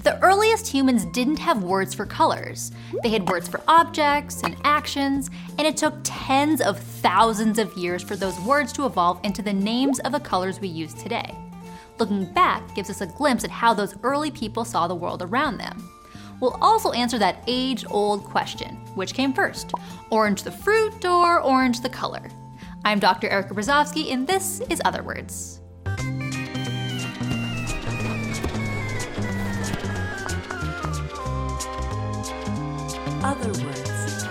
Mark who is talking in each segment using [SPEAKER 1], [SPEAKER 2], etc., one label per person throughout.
[SPEAKER 1] The earliest humans didn't have words for colors. They had words for objects and actions, and it took tens of thousands of years for those words to evolve into the names of the colors we use today. Looking back gives us a glimpse at how those early people saw the world around them. We'll also answer that age-old question, which came first, orange the fruit or orange the color? I'm Dr. Erica Brzozowski, and this is Other Words.
[SPEAKER 2] Other words.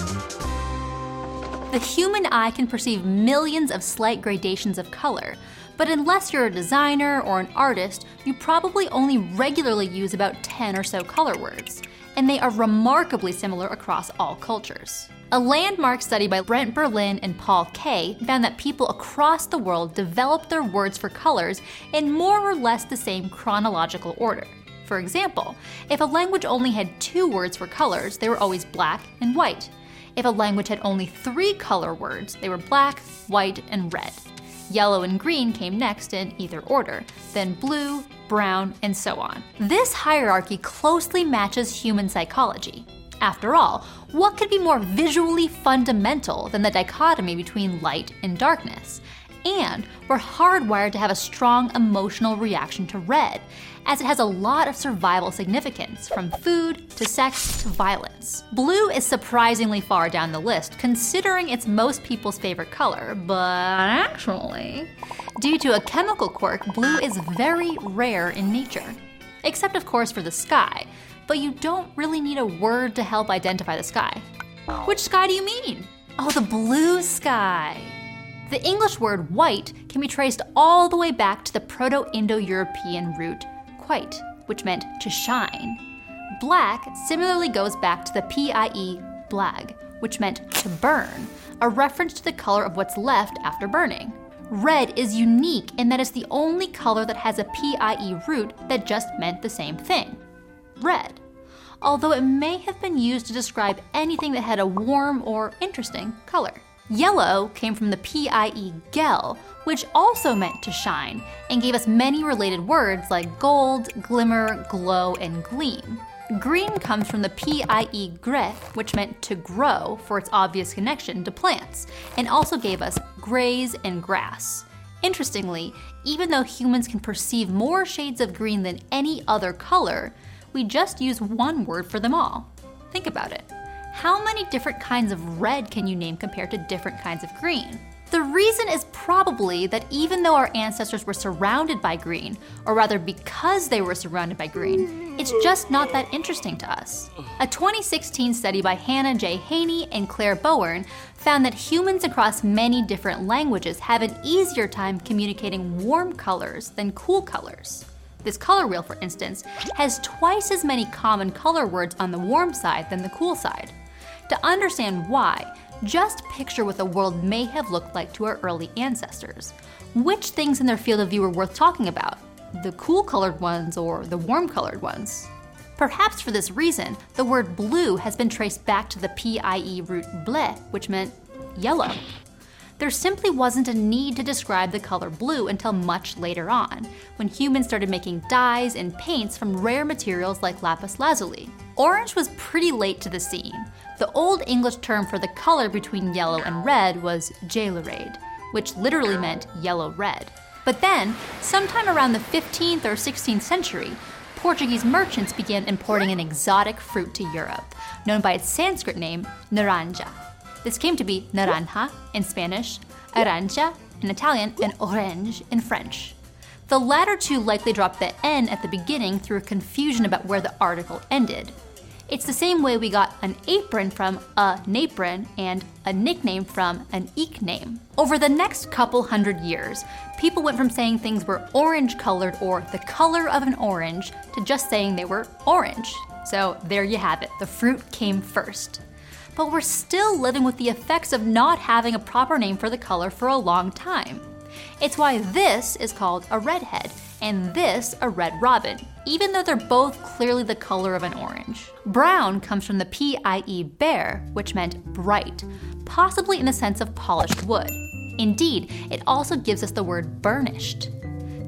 [SPEAKER 1] The human eye can perceive millions of slight gradations of color, but unless you're a designer or an artist, you probably only regularly use about 10 or so color words, and they are remarkably similar across all cultures. A landmark study by Brent Berlin and Paul Kay found that people across the world developed their words for colors in more or less the same chronological order. For example, if a language only had 2 words for colors, they were always black and white. If a language had only 3 color words, they were black, white, and red. Yellow and green came next in either order, then blue, brown, and so on. This hierarchy closely matches human psychology. After all, what could be more visually fundamental than the dichotomy between light and darkness? And we're hardwired to have a strong emotional reaction to red, as it has a lot of survival significance, from food to sex to violence. Blue is surprisingly far down the list, considering it's most people's favorite color, but actually, due to a chemical quirk, blue is very rare in nature. Except, of course, for the sky, but you don't really need a word to help identify the sky. Which sky do you mean? Oh, the blue sky. The English word white can be traced all the way back to the Proto-Indo-European root quite, which meant to shine. Black similarly goes back to the PIE blag, which meant to burn, a reference to the color of what's left after burning. Red is unique in that it's the only color that has a PIE root that just meant the same thing, red, although it may have been used to describe anything that had a warm or interesting color. Yellow came from the PIE gel, which also meant to shine, and gave us many related words like gold, glimmer, glow, and gleam. Green comes from the PIE gre, which meant to grow for its obvious connection to plants, and also gave us graze and grass. Interestingly, even though humans can perceive more shades of green than any other color, we just use one word for them all. Think about it. How many different kinds of red can you name compared to different kinds of green? The reason is probably that even though our ancestors were surrounded by green, or rather because they were surrounded by green, it's just not that interesting to us. A 2016 study by Hannah J. Haney and Claire Bowen found that humans across many different languages have an easier time communicating warm colors than cool colors. This color wheel, for instance, has twice as many common color words on the warm side than the cool side. To understand why, just picture what the world may have looked like to our early ancestors. Which things in their field of view are worth talking about? The cool-colored ones or the warm-colored ones? Perhaps for this reason, the word blue has been traced back to the PIE root bleu, which meant yellow. There simply wasn't a need to describe the color blue until much later on, when humans started making dyes and paints from rare materials like lapis lazuli. Orange was pretty late to the scene. The Old English term for the color between yellow and red was gelurade, which literally meant yellow-red. But then, sometime around the 15th or 16th century, Portuguese merchants began importing an exotic fruit to Europe, known by its Sanskrit name, naranja. This came to be naranja in Spanish, arancia in Italian, and orange in French. The latter two likely dropped the N at the beginning through a confusion about where the article ended. It's the same way we got an apron from a napron and a nickname from an nickname. Over the next couple hundred years, people went from saying things were orange-colored or the color of an orange to just saying they were orange. So there you have it, the fruit came first. But we're still living with the effects of not having a proper name for the color for a long time. It's why this is called a redhead and this a red robin, even though they're both clearly the color of an orange. Brown comes from the PIE bear, which meant bright, possibly in the sense of polished wood. Indeed, it also gives us the word burnished.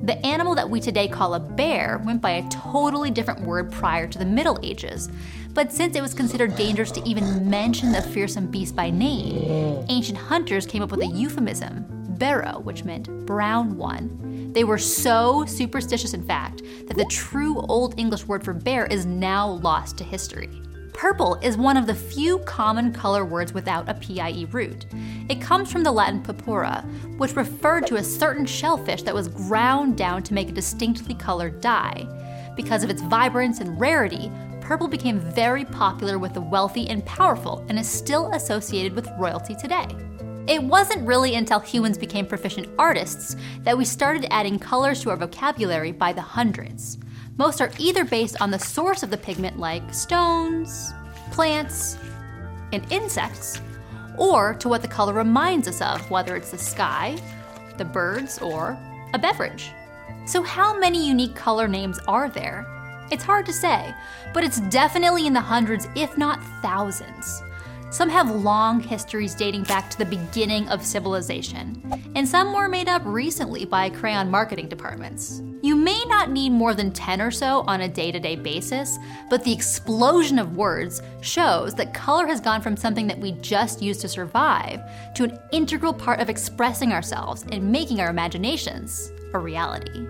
[SPEAKER 1] The animal that we today call a bear went by a totally different word prior to the Middle Ages. But since it was considered dangerous to even mention the fearsome beast by name, ancient hunters came up with a euphemism, bero, which meant brown one. They were so superstitious, in fact, that the true Old English word for bear is now lost to history. Purple is one of the few common color words without a PIE root. It comes from the Latin purpura, which referred to a certain shellfish that was ground down to make a distinctly colored dye. Because of its vibrance and rarity, purple became very popular with the wealthy and powerful and is still associated with royalty today. It wasn't really until humans became proficient artists that we started adding colors to our vocabulary by the hundreds. Most are either based on the source of the pigment, like stones, plants, and insects, or to what the color reminds us of, whether it's the sky, the birds, or a beverage. So how many unique color names are there? It's hard to say, but it's definitely in the hundreds, if not thousands. Some have long histories dating back to the beginning of civilization, and some were made up recently by crayon marketing departments. You may not need more than 10 or so on a day-to-day basis, but the explosion of words shows that color has gone from something that we just use to survive to an integral part of expressing ourselves and making our imaginations a reality.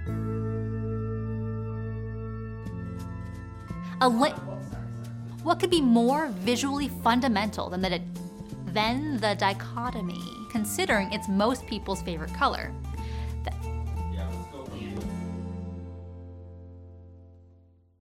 [SPEAKER 1] What could be more visually fundamental than the dichotomy, considering it's most people's favorite color?